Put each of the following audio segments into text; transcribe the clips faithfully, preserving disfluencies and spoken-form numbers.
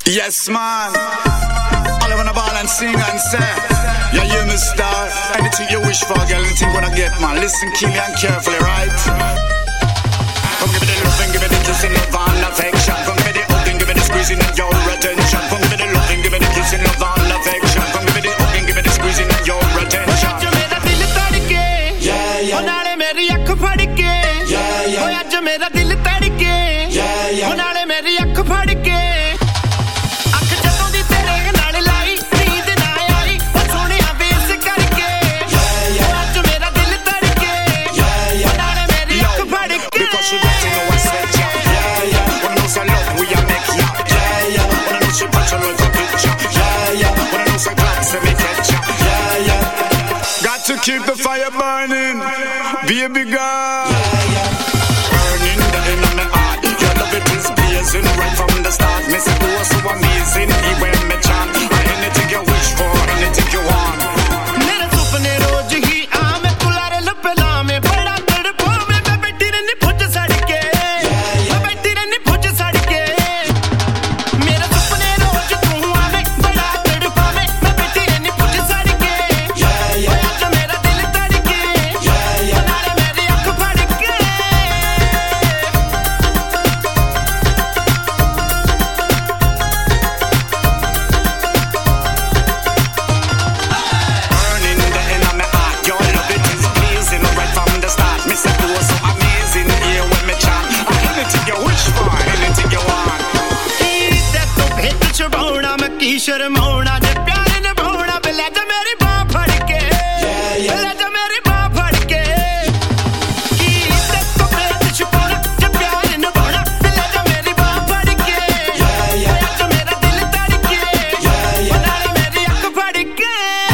Yes, man. All I wanna ball and sing and say, yeah, you me star. Anything you wish for, girl, anything you wanna get, man. Listen, Killian, carefully, right? Come give me the love and give me the kissing, love and affection. Come give me the hugging, give me the squeezing of your attention. Come give me the love and give me the kissing, love and affection. Come give me the hugging, give me the squeezing of your attention. Hoya jo mera dil tadke, yeah yeah. Oh naale meri akh phadke, yeah yeah. Hoya jo mera dil tadke, yeah yeah. Oh naale meri akh phadke. To keep the fire burning, baby girl. Yeah, yeah. Burning the in my heart. Your love it is blazing right from the start. Me say oh so amazing, even me chant. Anything you wish for, anything you want. मेरे सपने रोज ही आमे कुलारे लपे लामे बड़ा तड़पो में मैं बैठी रहनी foot सड़के मैं बैठी रहनी फुट सड़के मेरे सपने रोज तू आमे बड़ा तड़पो में मैं बैठी रहनी फुट सड़के शर्माना जे प्यार निभाना ले जा मेरी बाह फड़ के ले जा मेरी बाह फड़ के की इज्जत को बेच छुपाना जे प्यार निभाना ले जा मेरी बाह फड़ के या जो मेरा दिल धड़के बना ले मेरी आंख फड़ के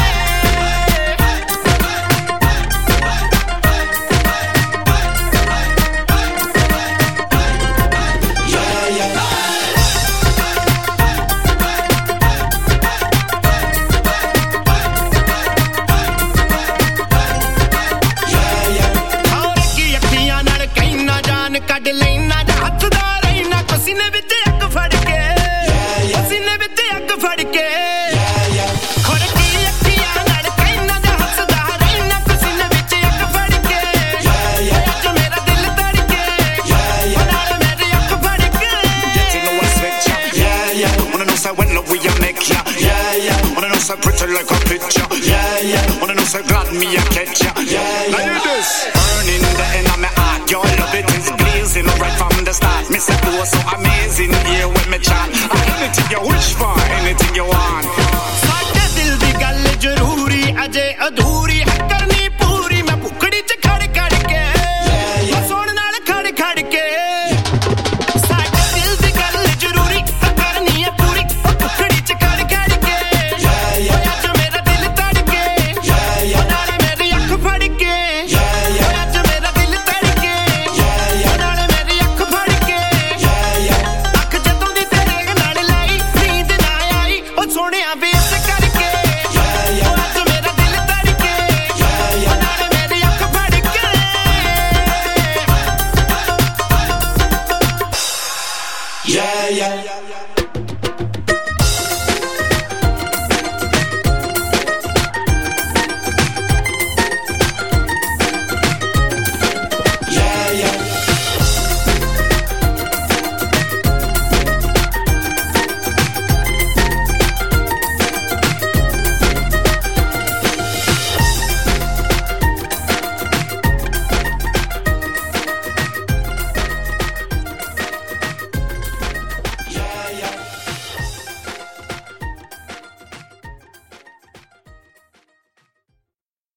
ਕੱਢ ਲੈਣਾ ਜਾਂ ਹੱਥ ਦਾ ਰਹਿਣਾ ਪਸੀਨੇ ਵਿੱਚ ਅੱਗ ਫੜ ਕੇ ਪਸੀਨੇ ਵਿੱਚ ਅੱਗ ਫੜ ਕੇ ਖੜਕੀ ਅੱਖੀਆਂ ਨਾਲ ਕਹਿਣਾ ਜਾਂ ਹੱਸਦਾ ਰਹਿਣਾ ਪਸੀਨੇ ਵਿੱਚ ਅੱਗ ਫੜ ਕੇ ਅੱਜ ਮੇਰਾ ਦਿਲ ਧੜਕੇ ਨਾਲ ਮੇਰੀ ਅੱਖ ਫੜ ਕੇ Getting no one switch yeah yeah wanna know say when love we you make ya yeah yeah wanna know say pretty like a picture yeah yeah wanna know say glad me a catch ya yeah yeah now this burning the end of my heart your love it is blazing right from the start me say oh so amazing here when me chant anything you wish for